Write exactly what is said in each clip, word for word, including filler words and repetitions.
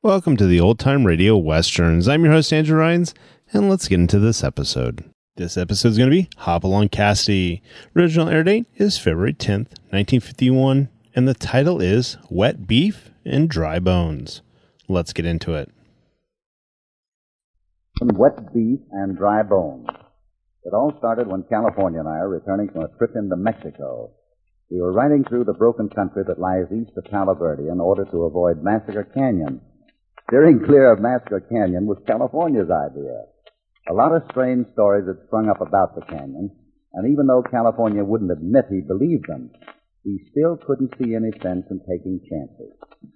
Welcome to the Old Time Radio Westerns. I'm your host, Andrew Rhynes, and let's get into this episode. This episode is going to be Hopalong Cassidy. Original air date is February tenth, nineteen fifty-one, and the title is Wet Beef and Dry Bones. Let's get into it. Wet Beef and Dry Bones. It all started when California and I are returning from a trip into Mexico. We were riding through the broken country that lies east of Palo Verde in order to avoid Massacre Canyon. Steering clear of Massacre Canyon was California's idea. A lot of strange stories had sprung up about the canyon, and even though California wouldn't admit he believed them, he still couldn't see any sense in taking chances.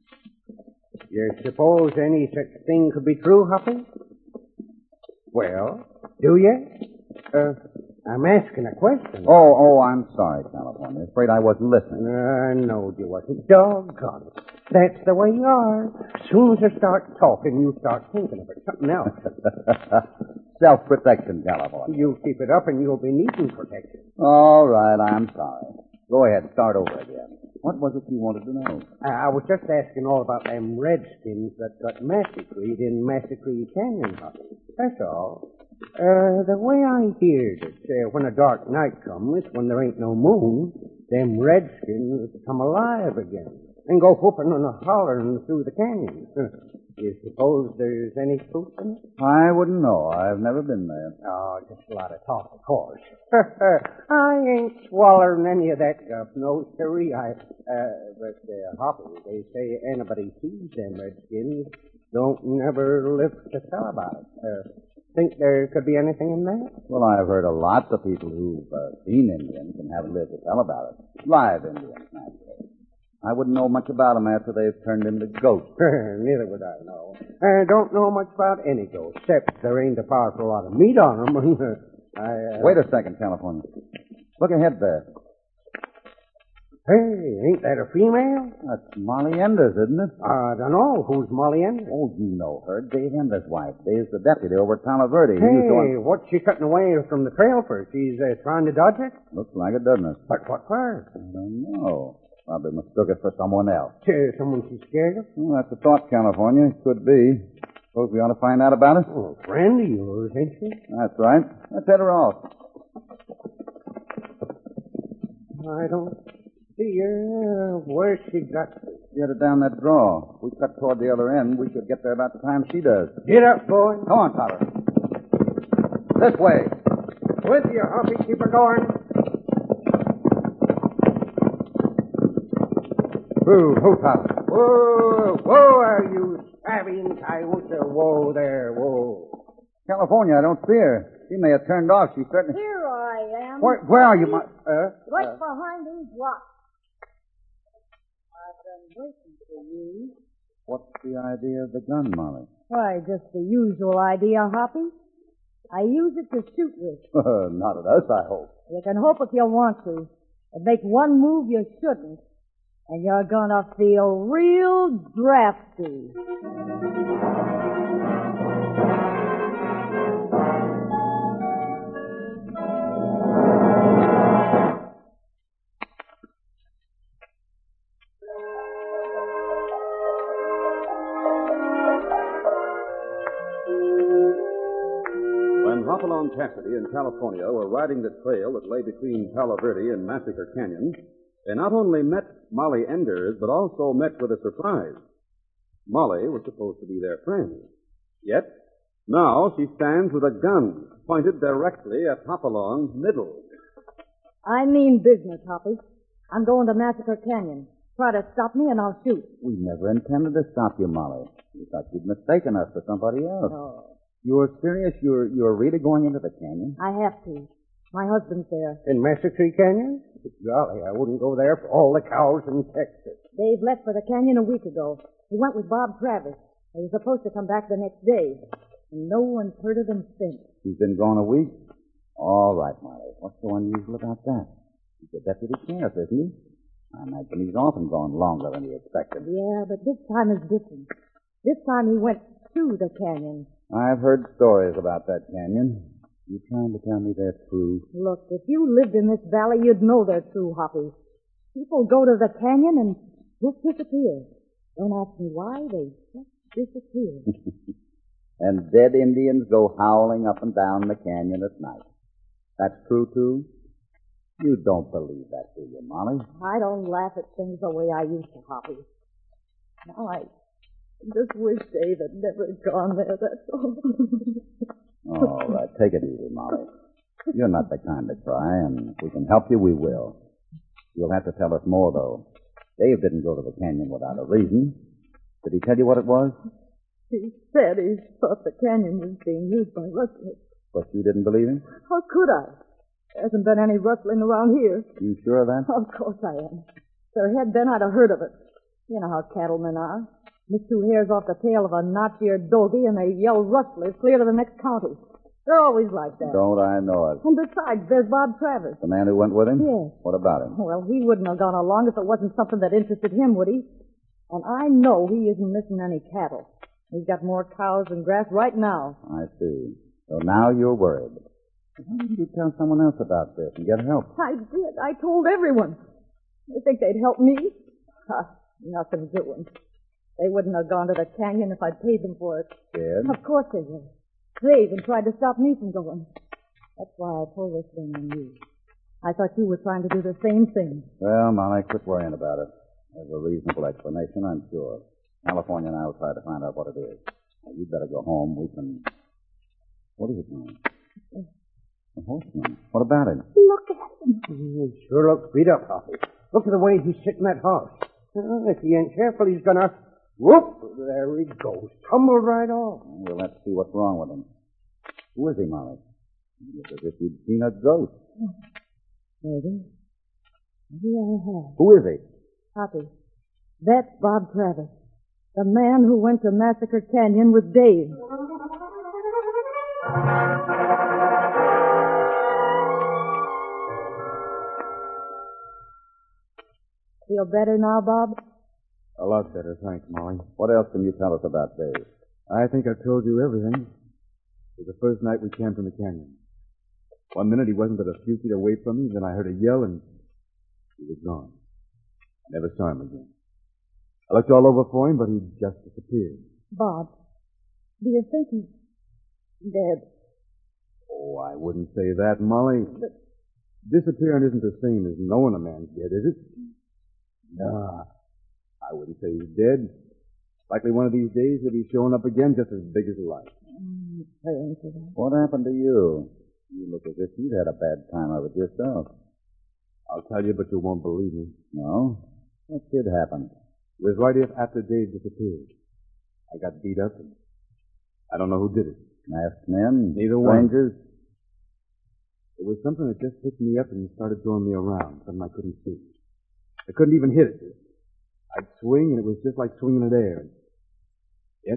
You suppose any such thing could be true, Hoppy? Well, do you? Uh, I'm asking a question. Oh, oh, I'm sorry, California. Afraid I wasn't listening. I know you wasn't. Doggone it. That's the way you are. As soon as I start talking, you start thinking about something else. Self-protection, California. You keep it up and you'll be needing protection. All right, I'm sorry. Go ahead, start over again. What was it you wanted to know? I, I was just asking all about them redskins that got massacred in Massacre Canyon, Hoppy. That's all. Uh, the way I heard it, uh, when a dark night comes, when there ain't no moon, them redskins come alive again and go whooping and hollering through the canyon. You suppose there's any truth in it? I wouldn't know. I've never been there. Oh, just a lot of talk, of course. I ain't swallowing any of that stuff, no siree. I, uh, but, uh, Hoppy, they say anybody sees them redskins don't never live to tell about it. Uh, Think there could be anything in that? Well, I've heard of lots of people who've uh, seen Indians and haven't lived to tell about it. Live Indians, naturally. I wouldn't know much about them after they've turned into ghosts. Neither would I know. I don't know much about any ghost, except there ain't a powerful lot of meat on them. I, uh... Wait a second, California. Look ahead there. Hey, ain't that a female? That's Molly Enders, isn't it? I don't know. Who's Molly Enders? Oh, you know her. Dave Enders' wife. Dave's the deputy over at Palo Verde. Hey, on... what's she cutting away from the trail for? She's uh, trying to dodge it? Looks like it, doesn't it? But what for? I don't know. Probably mistook it for someone else. Uh, someone she's scared of? Well, that's a thought, California. Could be. Suppose we ought to find out about it? Oh, a friend of yours, ain't she? That's right. Let's head her off. I don't see her. Where's she got to? She headed down that draw. If we cut toward the other end, we could get there about the time she does. Get up, boy. Come on, Tyler. This way. With you, Hoppy. Keep her going. Who, who, Tyler? Whoa, whoa, are you stabbing coyote? Whoa there, whoa. California, I don't see her. She may have turned off. She's certainly... Here I am. Where, where are you, my... Uh, Right uh, behind these rocks. I've been waiting for you. What's the idea of the gun, Molly? Why, just the usual idea, Hoppy. I use it to shoot with. Not at us, I hope. You can hope if you want to. And make one move you shouldn't. And you're gonna feel real drafty. When Hopalong Cassidy and California were riding the trail that lay between Palo Verde and Massacre Canyon, they not only met Molly Enders, but also met with a surprise. Molly was supposed to be their friend. Yet, now she stands with a gun pointed directly at Hopalong's middle. I mean business, Hoppy. I'm going to Massacre Canyon. Try to stop me and I'll shoot. We never intended to stop you, Molly. We thought you'd mistaken us for somebody else. Oh. You're serious? You're, you're really going into the canyon? I have to. My husband's there. In Massacre Canyon? Golly, I wouldn't go there for all the cows in Texas. Dave left for the canyon a week ago. He went with Bob Travis. He was supposed to come back the next day. And no one's heard of him since. He's been gone a week? All right, Molly. What's so unusual about that? He's a deputy sheriff, isn't he? I imagine he's often gone longer than he expected. Yeah, but this time is different. This time he went to the canyon. I've heard stories about that canyon. You trying to tell me they're true? Look, if you lived in this valley, you'd know they're true, Hoppy. People go to the canyon and just disappear. Don't ask me why, they just disappeared. And dead Indians go howling up and down the canyon at night. That's true, too? You don't believe that, do you, Molly? I don't laugh at things the way I used to, Hoppy. Now I just wish Dave had never gone there, that's all. All right, take it easy, Molly. You're not the kind to cry, and if we can help you, we will. You'll have to tell us more, though. Dave didn't go to the canyon without a reason. Did he tell you what it was? He said he thought the canyon was being used by rustlers. But you didn't believe him? How could I? There hasn't been any rustling around here. You sure of that? Of course I am. If there had been, I'd have heard of it. You know how cattlemen are. Miss two hairs off the tail of a notch-eared dogie, and they yell rustlers clear to the next county. They're always like that. Don't I know it? And besides, there's Bob Travers. The man who went with him? Yes. What about him? Well, he wouldn't have gone along if it wasn't something that interested him, would he? And I know he isn't missing any cattle. He's got more cows than grass right now. I see. So now you're worried. Why didn't you tell someone else about this and get help? I did. I told everyone. You think they'd help me? Huh, nothing doing. They wouldn't have gone to the canyon if I'd paid them for it. Did? Of course they would. They even tried to stop me from going. That's why I pulled this thing on you. I thought you were trying to do the same thing. Well, Molly, quit worrying about it. There's a reasonable explanation, I'm sure. California and I will try to find out what it is. Now, you'd better go home. We can... What is it, man? A horseman. What about him? Look at him. He sure looks beat up, Hoppy. Look at the way he's sitting that horse. Uh, if he ain't careful, he's gonna... Whoop! There he goes. Tumbled right off. We'll have to see what's wrong with him. Who is he, Molly? It's as if you'd seen a ghost. Maybe. Maybe I have. Who is he? Hoppy. That's Bob Travis. The man who went to Massacre Canyon with Dave. Feel better now, Bob? A lot better, thanks, Molly. What else can you tell us about Dave? I think I've told you everything. It was the first night we camped in the canyon. One minute he wasn't but a few feet away from me, then I heard a yell and he was gone. I never saw him again. I looked all over for him, but he just disappeared. Bob, do you think he's dead? Oh, I wouldn't say that, Molly. But... Disappearing isn't the same as knowing a man's dead, is it? Nah, I wouldn't say he's dead. Likely one of these days he'll be showing up again just as big as life. I'm praying for that. What happened to you? You look as if you'd had a bad time of it yourself. I'll tell you, but you won't believe me. No? What did happen? It was right after Dave disappeared. I got beat up, and I don't know who did it. Masked men? Neither one. Strangers? It was something that just picked me up and started throwing me around, something I couldn't see. I couldn't even hit it. I'd swing, and it was just like swinging at air. Yet,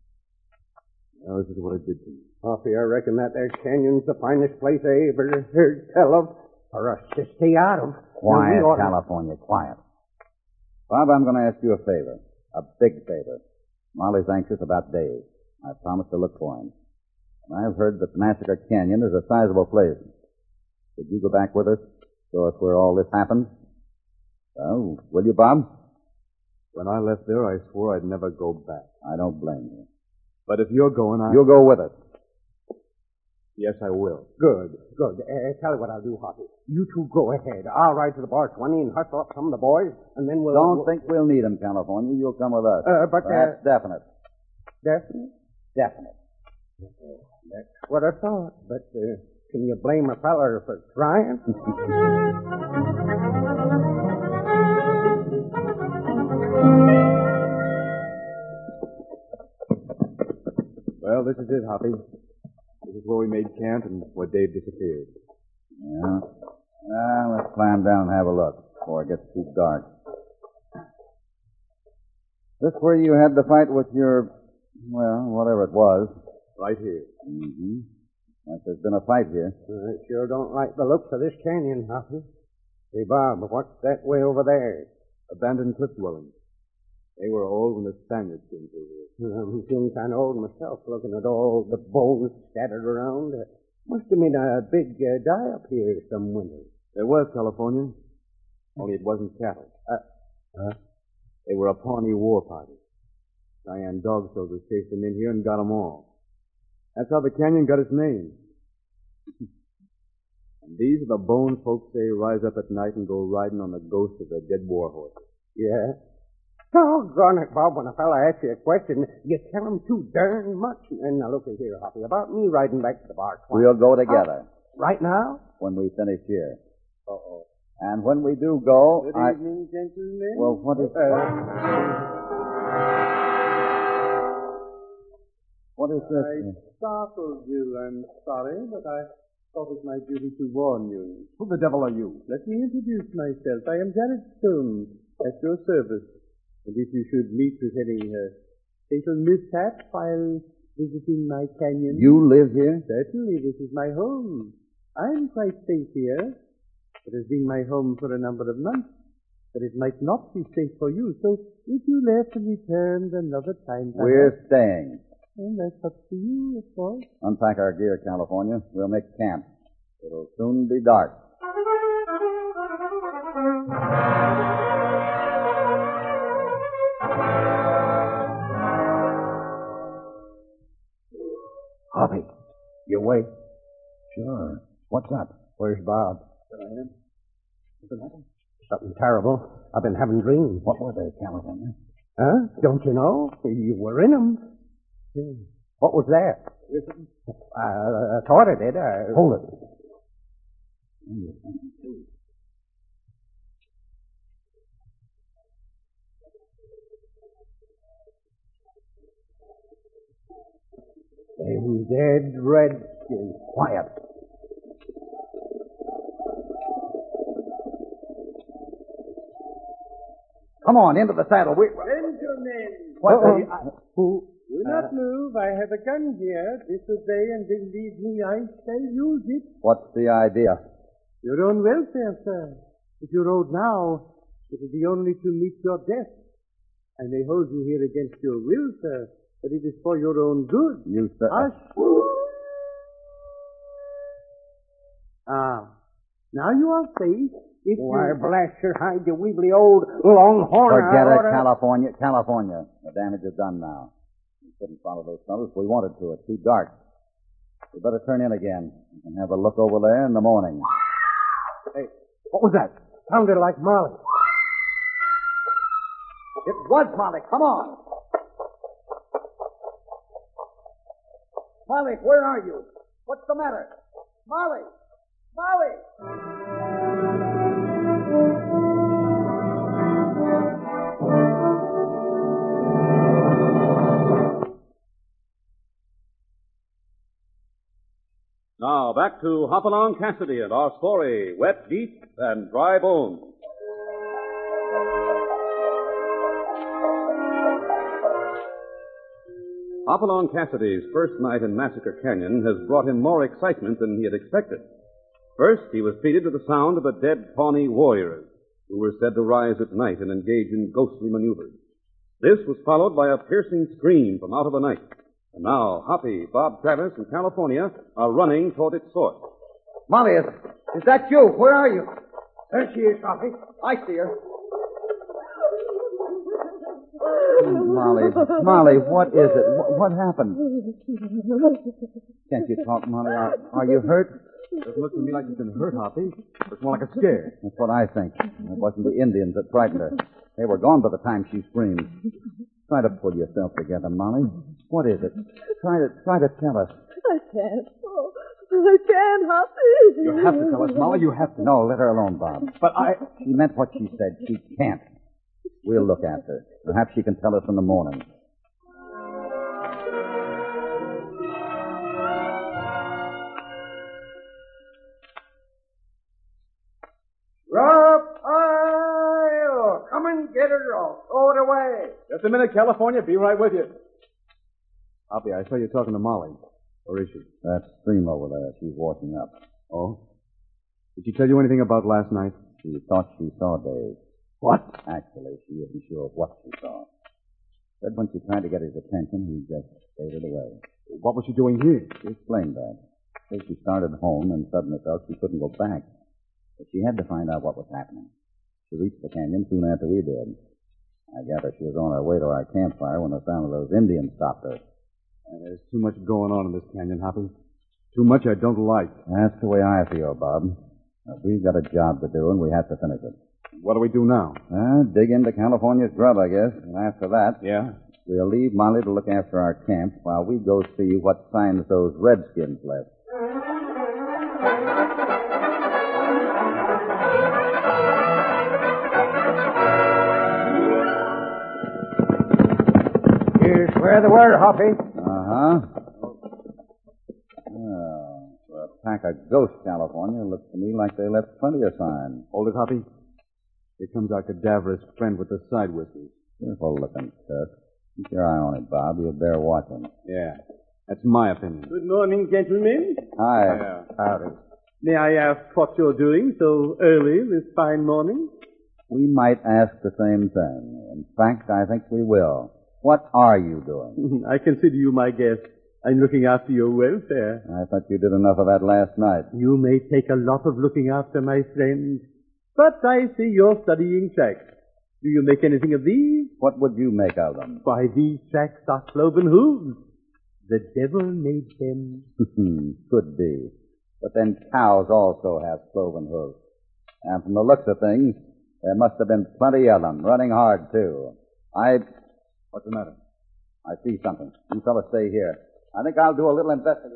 well, this is what it did to me. Hoppy, I reckon that there canyon's the finest place I ever heard tell of for us to stay out of. Quiet, ought to... California, quiet. Bob, I'm going to ask you a favor. A big favor. Molly's anxious about Dave. I promised to look for him. And I've heard that Massacre Canyon is a sizable place. Could you go back with us? Show us where all this happened? Well, will you, Bob? When I left there, I swore I'd never go back. I don't blame you. But if you're going, I... You'll go with us. Yes, I will. Good, good. Uh, tell you what I'll do, Hoppy. You two go ahead. I'll ride to the bar twenty and hustle up some of the boys, and then we'll... Don't we'll... think we'll need them, California. You'll come with us. Uh, but, uh... That's definite. Definite? Definite. That's what I thought, but uh, can you blame a feller for trying? Well, this is it, Hoppy. This is where we made camp and where Dave disappeared. Yeah. Well, let's climb down and have a look before it gets too dark. This where you had the fight with your, well, whatever it was. Right here. Mm-hmm. Like there's been a fight here. I sure don't like the looks of this canyon, Hoppy. Hey, Bob, what's that way over there? Abandoned cliff dwellings. They were old when the Spaniards came through here. I'm feeling kind of old myself, looking at all the bones scattered around. Uh, must have been a big uh, die up here some winter. There was, California. Only it wasn't cattle. Uh, huh? They were a Pawnee war party. Cheyenne dog soldiers chased them in here and got them all. That's how the canyon got its name. And these are the bone folks they rise up at night and go riding on the ghost of their dead war horse. Yeah. Doggone it, Bob, when a fella asks you a question, you tell him too darn much. And now look here, Hoppy, about me riding back to the bar. We'll go together. Right now? When we finish here. Uh-oh. And when we do go, Good I... evening, gentlemen. Well, what is... Uh, what is I this? startled you, I'm sorry, but I thought it my duty to warn you. Who the devil are you? Let me introduce myself. I am Janet Stone, at your service. And if you should meet with any uh, fatal mishap while visiting my canyon... You live here? Certainly, this is my home. I'm quite safe here. It has been my home for a number of months, but it might not be safe for you. So if you left and returned another time... We're perhaps, staying. well, that's up to you, of course. Unpack our gear, California. We'll make camp. It'll soon be dark. Hoppy, you wait. Sure. What's up? Where's Bob? Something terrible. I've been having dreams. What were they, California? Huh? Don't you know? You were in them. What was that? I, I thought it did. I... Hold it. Them dead redskins. Quiet. Come on, into the saddle. We... Gentlemen, What Uh-oh. the... I- Who? do not move. I have a gun here. Disobey and believe me, I shall use it. What's the idea? Your own welfare, sir. If you rode now, it will be only to meet your death. I may hold you here against your will, sir, but it is for your own good. You, sir... Hush. Ah, now you are safe. If Why, you... blast your hide, you weebly old longhorn. Forget I it, oughta- California. California. The damage is done now. We couldn't follow those fellows if we wanted to. It's too dark. We better turn in again. We can have a look over there in the morning. Hey, what was that? Sounded like Molly. It was Molly. Come on. Molly, where are you? What's the matter? Molly! Molly! Now, back to Hopalong Cassidy and our story, Wet Deep and Dry Bones. Hopalong Cassidy's first night in Massacre Canyon has brought him more excitement than he had expected. First, he was treated to the sound of the dead Pawnee warriors, who were said to rise at night and engage in ghostly maneuvers. This was followed by a piercing scream from out of the night. And now, Hoppy, Bob Travis, and California are running toward its source. Molly, is, is that you? Where are you? There she is, Hoppy. I see her. Molly, Molly, what is it? What, what happened? Can't you talk, Molly? Are, are you hurt? Doesn't look to me like you've been hurt, Hoppy. It's more like a scare. That's what I think. It wasn't the Indians that frightened her. They were gone by the time she screamed. Try to pull yourself together, Molly. What is it? Try to try to tell us. I can't. Oh, I can't, Hoppy. You have to tell us, Molly. You have to. No, let her alone, Bob. But I... She meant what she said. She can't. We'll look after her. Perhaps she can tell us in the morning. Rope pile! Come and get her all. Throw it away. Just a minute, California. Be right with you. Hoppy, I saw you talking to Molly. Where is she? That stream over there. She's washing up. Oh? Did she tell you anything about last night? She thought she saw Dave. What? Actually, she isn't sure what she saw. Said when she tried to get his attention, he just faded away. What was she doing here? She explained that. Said she started home and suddenly felt she couldn't go back. But she had to find out what was happening. She reached the canyon soon after we did. I gather she was on her way to our campfire when the sound of those Indians stopped her. And there's too much going on in this canyon, Hoppy. Too much I don't like. That's the way I feel, Bob. Now, we've got a job to do, and we have to finish it. What do we do now? Uh, dig into California's grub, I guess. And after that, Yeah? we'll leave Molly to look after our camp while we go see what signs those redskins left. Here's where they were, Hoppy. Uh-huh. Oh, for a pack of ghosts, California, looks to me like they left plenty of signs. Hold it, Hoppy. Here comes our cadaverous friend with the side whiskers. Careful looking stuff. Keep your eye on it, Bob. You'd better watch him. Yeah. That's my opinion. Good morning, gentlemen. Hi. Howdy. May I ask what you're doing so early this fine morning? We might ask the same thing. In fact, I think we will. What are you doing? I consider you my guest. I'm looking after your welfare. I thought you did enough of that last night. You may take a lot of looking after, my friend. But I see you're studying tracks. Do you make anything of these? What would you make of them? Why, these tracks are cloven hooves. The devil made them. Could be. But then cows also have cloven hooves. And from the looks of things, there must have been plenty of them, running hard, too. I... What's the matter? I see something. You fellas stay here. I think I'll do a little investigating.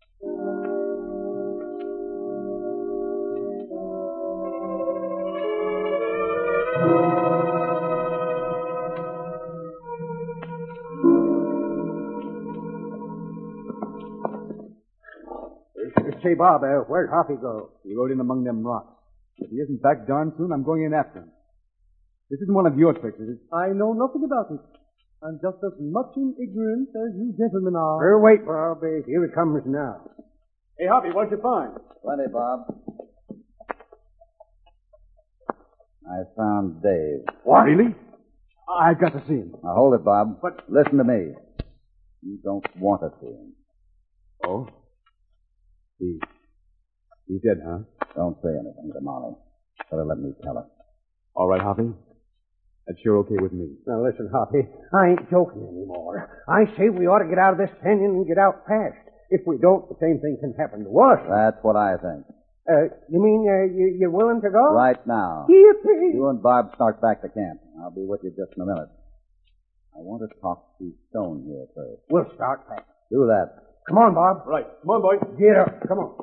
Say, Bob, uh, where'd Hoppy go? He rode in among them rocks. If he isn't back darn soon, I'm going in after him. This isn't one of your tricks, is it? I know nothing about it. I'm just as much in ignorance as you gentlemen are. Uh, wait, Bob. Uh, here he comes now. Hey, Hoppy, what'd you find? Plenty, Bob. I found Dave. What? Really? I've got to see him. Now, hold it, Bob. But- Listen to me. You don't want to see him. Oh? He... He's dead, huh? Don't say anything to Molly. Better let me tell her. All right, Hoppy. That's sure okay with me. Now, listen, Hoppy. I ain't joking anymore. I say we ought to get out of this canyon and get out fast. If we don't, the same thing can happen to us. That's what I think. Uh, you mean uh, you, you're willing to go? Right now. Yippee! You and Bob start back to camp. I'll be with you just in a minute. I want to talk to Stone here first. We'll start back. Do that. Come on, Bob. Right. Come on, boys. Get up. Come on.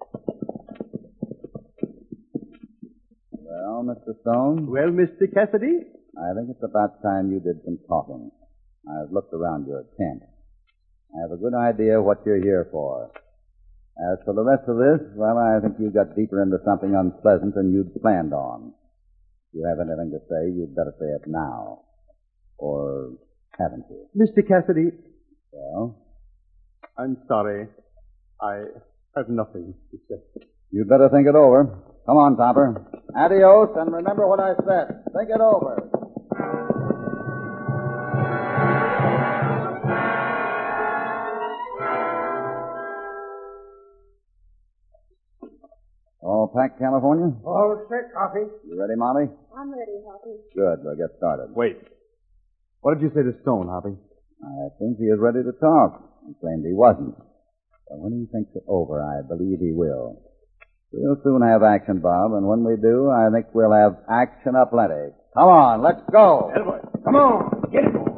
Well, Mister Stone, Well, Mister Cassidy? I think it's about time you did some talking. I've looked around your tent. I have a good idea what you're here for. As for the rest of this, well, I think you got deeper into something unpleasant than you'd planned on. If you have anything to say, you'd better say it now. Or haven't you? Mister Cassidy, Well, I'm sorry. I have nothing to say. you'd better think it over. Come on, Topper. Adios, and remember what I said. Think it over. All packed, California? All set, Hoppy. You ready, Molly? I'm ready, Hoppy. Good, we'll get started. Wait. What did you say to Stone, Hoppy? I think he is ready to talk. He claimed he wasn't. But when he thinks it over, I believe he will. We'll soon have action, Bob, and when we do, I think we'll have action aplenty. Come on, let's go. Come on. Get it going.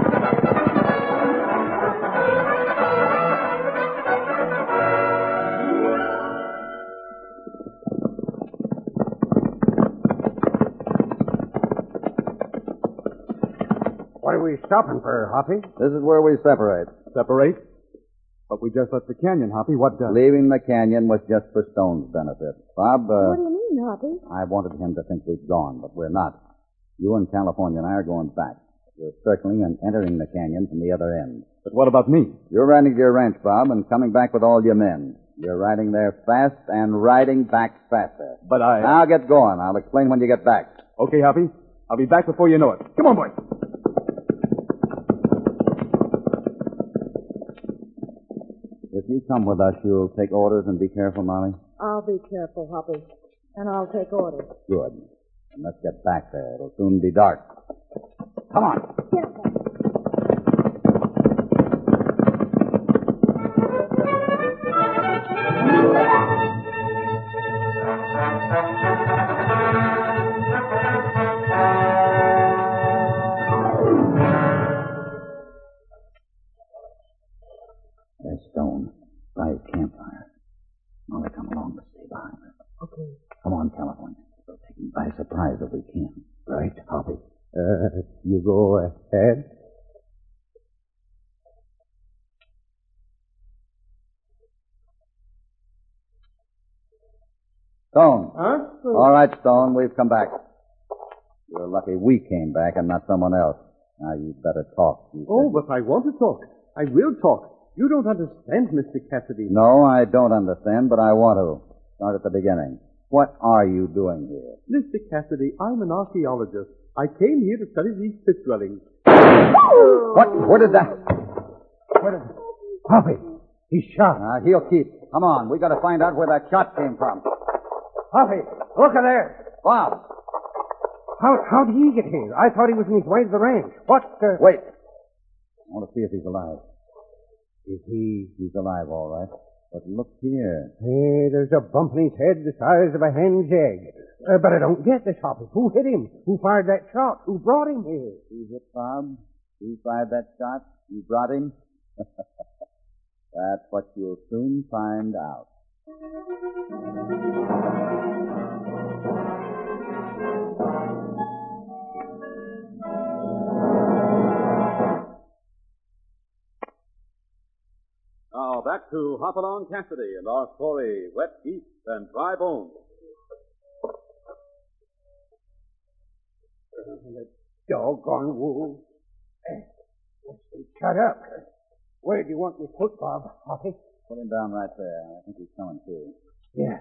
What are we stopping for, Hoppy? This is where we separate. Separate? But we just left the canyon, Hoppy. What does? Leaving the canyon was just for Stone's benefit. Bob, uh, What do you mean, Hoppy? I wanted him to think we'd gone, but we're not. You and California and I are going back. We're circling and entering the canyon from the other end. But what about me? You're riding to your ranch, Bob, and coming back with all your men. You're riding there fast and riding back faster. But I... Now get going. I'll explain when you get back. Okay, Hoppy. I'll be back before you know it. Come on, boys. If you come with us, you'll take orders and be careful, Molly? I'll be careful, Hoppy. And I'll take orders. Good. And let's get back there. It'll soon be dark. Come on. Yes, sir. There's Stone. By his campfire. Molly, come along to stay behind her. Okay. Come on, California. We'll take him by surprise if we can. Right, Hoppy? Uh, you go ahead. Stone. Huh? All right, Stone, we've come back. You're lucky we came back and not someone else. Now, you'd better talk. You Oh, said- but I want to talk. I will talk. You don't understand, Mister Cassidy. No, I don't understand, but I want to. Start at the beginning. What are you doing here? Mister Cassidy, I'm an archaeologist. I came here to study these pit dwellings. What? Where did that... Where did... Hoppy, he's shot. Uh, he'll keep. Come on, we got to find out where that shot came from. Hoppy, look at there. Bob, How how did he get here? I thought he was on his way to the ranch. What? Uh... wait. I want to see if he's alive. Is he? He's alive, all right. But look here. Hey, there's a bump in his head the size of a hen's egg. Uh, but I don't get this, Hoppy. Who hit him? Who fired that shot? Who brought him here? He hit Bob. He fired that shot. You brought him. That's what you'll soon find out. Now back to Hopalong Cassidy and our story, Wet Geese and Dry Bones. Doggone wolves. Shut up. Where do you want me put, Bob? Hoppy? Put him down right there. I think he's coming to. Yeah.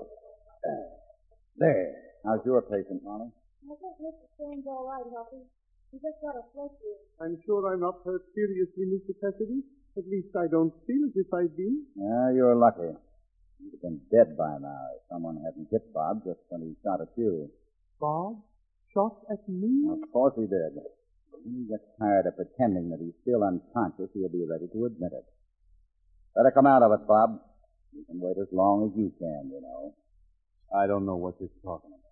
Uh, there. How's your patient, Molly? I think Mister Stone's all right, Hoppy. He just got a flesh wound. I'm sure I'm not hurt seriously, Mister Cassidy. At least I don't feel as if I've been. Yeah, you're lucky. You'd have been dead by now if someone hadn't hit Bob just when he shot at you. Bob shot at me? Of course he did. When he gets tired of pretending that he's still unconscious, he'll be ready to admit it. Better come out of it, Bob. You can wait as long as you can, you know. I don't know what you're talking about.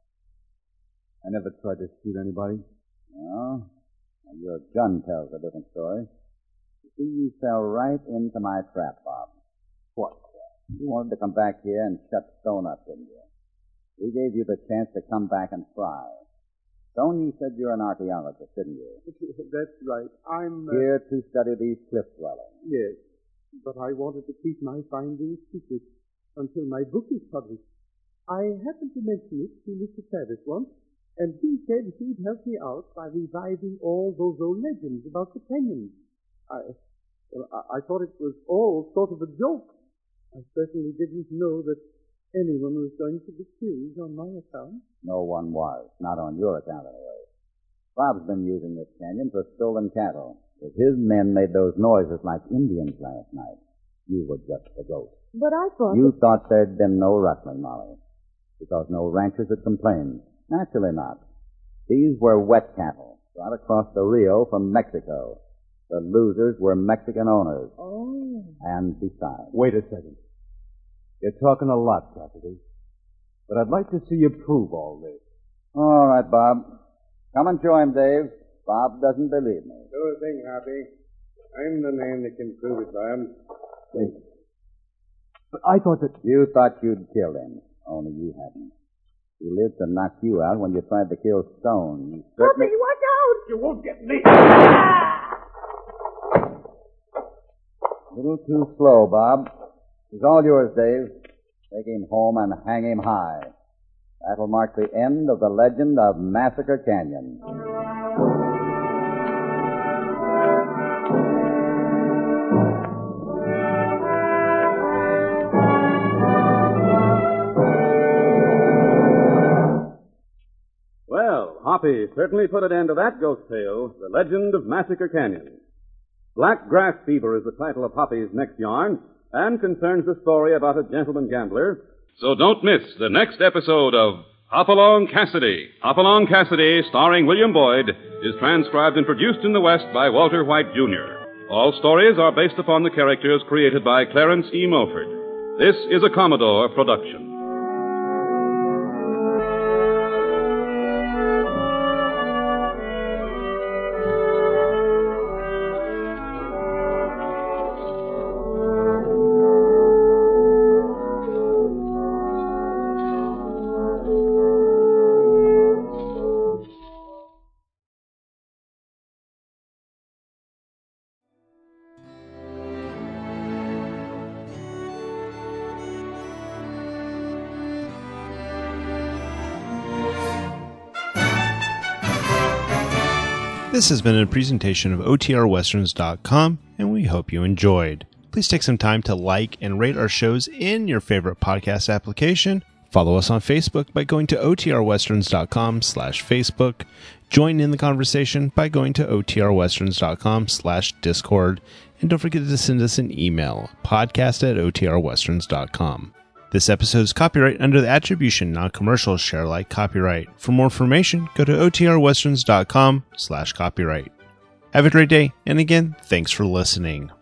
I never tried to shoot anybody. No? Well, your gun tells a different story. You see, you fell right into my trap, Bob. What? You wanted to come back here and shut Stone up, didn't you? We gave you the chance to come back and try. Stone, you said you're an archaeologist, didn't you? That's right. I'm... Uh, Here to study these cliff dwellings. Yes. But I wanted to keep my findings secret until my book is published. I happened to mention it to Mister Travis once, and he said he'd help me out by reviving all those old legends about the canyons. I, well, I, I thought it was all sort of a joke. I certainly didn't know that anyone was going to be killed on my account. No one was. Not on your account, anyway. Bob's been using this canyon for stolen cattle. If his men made those noises like Indians last night, you were just the ghost. But I thought... You thought there'd been no rustling, Molly, because no ranchers had complained. Naturally not. These were wet cattle, brought across the Rio from Mexico. The losers were Mexican owners. Oh. And besides... Wait a second. You're talking a lot, Cassidy. But I'd like to see you prove all this. All right, Bob. Come and join Dave. Bob doesn't believe me. Sure thing, Hoppy. I'm the man that can prove it, Bob. Wait. But I thought that... You thought you'd killed him, only you hadn't. He lived to knock you out when you tried to kill Stone. You certainly... Hoppy, watch out! You won't get me. A little too slow, Bob. It's all yours, Dave. Take him home and hang him high. That'll mark the end of the legend of Massacre Canyon. Well, Hoppy certainly put an end to that ghost tale, the legend of Massacre Canyon. Black Grass Fever is the title of Hoppy's next yarn, and concerns the story about a gentleman gambler. So don't miss the next episode of Hopalong Cassidy. Hopalong Cassidy, starring William Boyd, is transcribed and produced in the West by Walter White, Junior All stories are based upon the characters created by Clarence E. Mulford. This is a Commodore production. This has been a presentation of O T R Westerns dot com, and we hope you enjoyed. Please take some time to like and rate our shows in your favorite podcast application. Follow us on Facebook by going to O T R Westerns dot com slash Facebook. Join in the conversation by going to O T R Westerns dot com slash Discord. And don't forget to send us an email, podcast at O T R Westerns dot com. This episode is copyright under the Attribution Non-Commercial Share Alike copyright. For more information, go to O T R Westerns dot com slash copyright. Have a great day, and again, thanks for listening.